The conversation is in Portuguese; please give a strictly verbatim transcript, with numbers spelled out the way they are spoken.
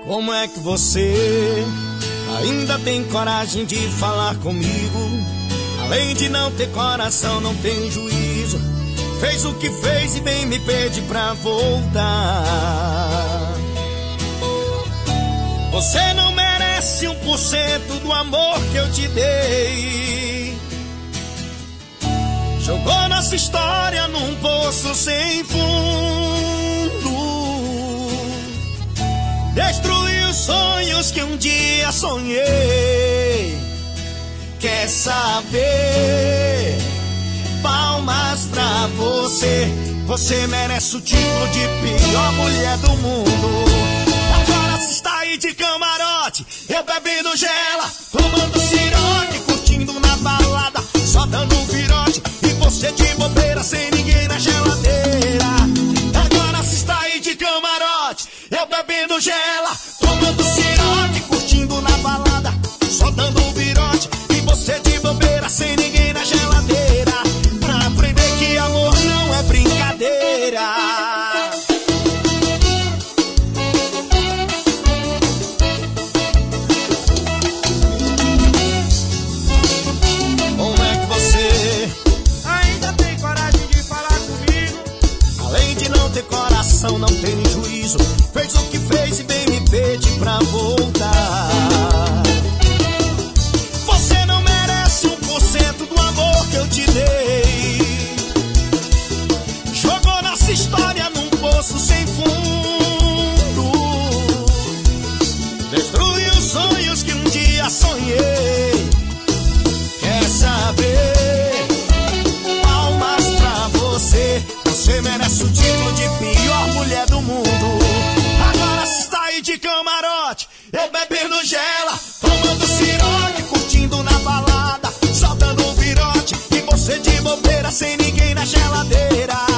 Como é que você ainda tem coragem de falar comigo? Além de não ter coração, não tem juízo. Fez o que fez e vem me pede pra voltar. Você não merece um por cento do amor que eu te dei. Jogou nossa história num poço sem fundo. Destruiu os sonhos que um dia sonhei. Quer saber? Palmas pra você. Você merece o título de pior mulher do mundo. Agora você está aí de camarote, eu bebendo gela, tomando ciroque, curtindo na balada, só dando um virote, e você de bobeira sem ninguém na geladeira. Agora você está aí de camarote, eu bebendo gela, tomando ciroque, curtindo na balada, só dando um virote, e você de bobeira sem ninguém na geladeira. Pra aprender que amor não é brincadeira. Como é que você ainda tem coragem de falar comigo? Além de não ter coração, não tem juízo. Fez o que fez e bem me pede pra voltar. Você não merece um por cento do amor que eu te dei. Jogou nossa história num poço sem fundo. Destruiu os sonhos que um dia sonhei. Quer saber? Palmas pra você. Você merece o título de pior mulher do mundo. Agora você está aí de camarote, eu bebendo gela, tomando ciroque, curtindo na balada, só dando um virote, e você de bobeira sem ninguém na geladeira.